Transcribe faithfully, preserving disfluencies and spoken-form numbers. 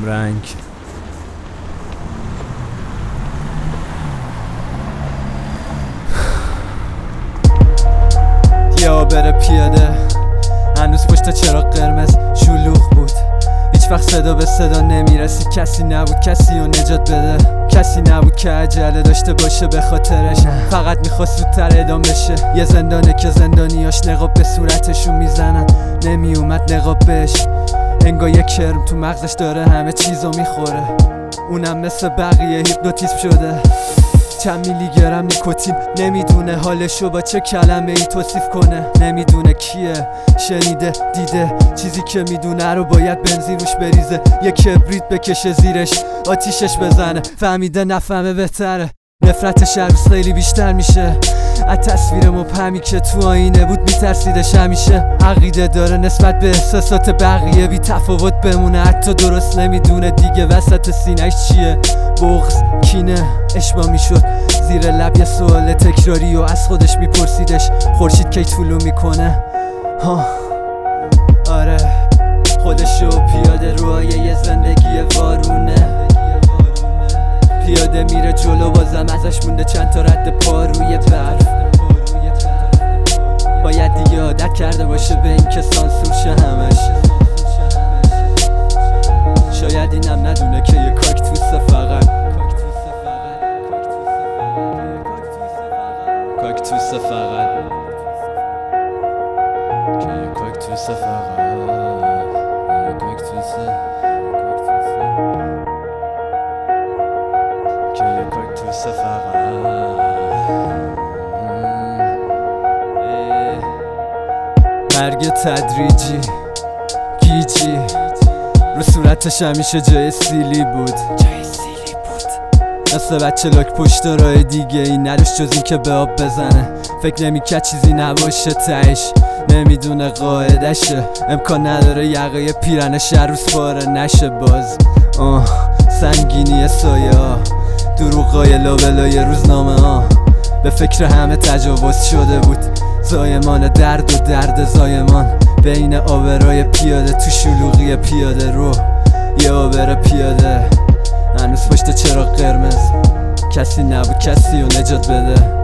کمرنگ. یا بره پیاده، هنوز پشت چراغ قرمز شلوغ بود، هیچ وقت صدا به صدا نمیرسی. کسی نبود کسی رو نجات بده، کسی نبود که عجله داشته باشه به خاطرش، فقط میخواست زودتر اعدام بشه. یه زندانه که زندانیاش نقاب به صورتشون میزنن، نمیومد نقاب بهش، انگار یک کرم تو مغزش داره همه چیزو میخوره. اونم مثل بقیه هیپنوتیزم شده، چند میلی گرم نیکوتین، نمیدونه حالشو با چه کلمه ای توصیف کنه. نمیدونه کیه، شنیده دیده، چیزی که میدونه رو باید بنزین روش بریزه، یه کبریت بکشه زیرش آتیشش بزنه. فهمیده نفهمه بهتره، نفرتش هر روز خیلی بیشتر میشه. از تصویر مبهمی که تو آینه بود میترسیدش همیشه. عقیده داره نسبت به احساسات بقیه بی تفاوت بمونه، حتی درست نمیدونه دیگه وسط سینه‌اش چیه. بغض، کینه، اشبا میشد زیر لب یه سوال تکراری و از خودش میپرسیدش خورشید کی طلوع میکنه. ها آره، خودشو پیاده روی یه زندگی وارونه، پیاده میره جلو، بازم ازش مونده چند تا رد پا روی برف. باید دیگه عادت کرده باشه به این که سانسور شه همش. شاید اینم ندونه که یه کاکتوسه فقط، کاکتوسه فقط، که یه کاکتوسه فقط، یه کاکتوسه، که یه کاکتوسه فقط. مرگ تدریجی، گیجی، رو صورتش همیشه جای سیلی بود، مثل بچه لاک پشت راه دیگه ای نداشت جز این که به آب بزنه. فکر نمیکرد چیزی نباشه تهش، نمیدونه قاعدشه، امکان نداره یقه پیرنش هر روز پاره نشه. باز آه سنگینی سایه ها، دروغای لابلای روزنامه ها، به فکر همه تجاوز شده بود. زایمان درد و درد زایمان بین آبرای پیاده تو شلوغی پیاده رو. یه آبر پیاده هنوز پشت چراغ قرمز، کسی نبود کسی رو نجات بده.